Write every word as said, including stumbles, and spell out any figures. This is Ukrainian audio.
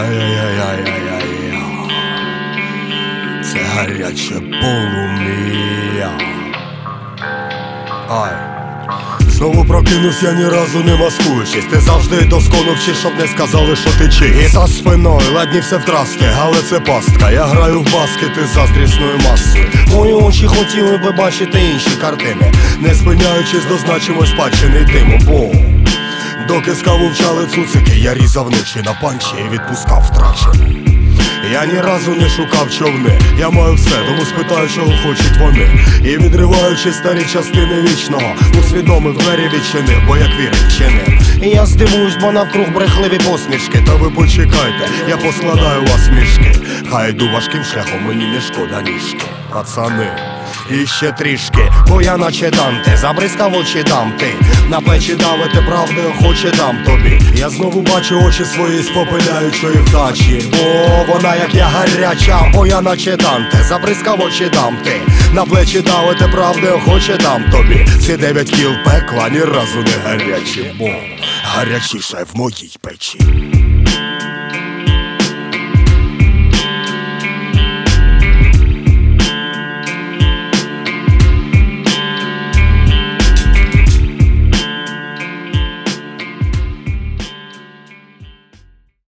Я-я-я-я-я-я-я. Це гаряче полум'я. Ай. Знову прокинусь, я ні разу не маскуючись. Ти завжди доскону вчиш, щоб не сказали, що ти чий. І за спиною ладні все втрасти, але це пастка. Я граю в баскети з заздрісною масою. Мої очі хотіли би бачити інші картини, не спиняючись до значимої спадщини диму. Бо доки скаву вчали цуцики, я різав ночі на панчі і відпускав втрачене. Я ні разу не шукав човни, я маю все, тому спитаю, чого хочуть вони. І відриваючи старі частини вічного, усвідомив, двері відчинив, бо як вірить вчинив. І я здивуюсь, бо навкруг брехливі посмішки. Та ви почекайте, я поскладаю вас мішки. Хай йду важким шляхом, мені не шкода ніжки. Пацани, і ще трішки, бо я наче Данте, забризкав очі дам ти. На плечі давити правди охоче дам тобі. Я знову бачу очі свої з попиляючої вдачі, бо вона як я гаряча, бо я наче Данте, забризкав очі дам ти. На плечі давити правди охоче дам тобі. Ці дев'ять кіл пекла ні разу не гарячі, бо гарячіше в моїй печі.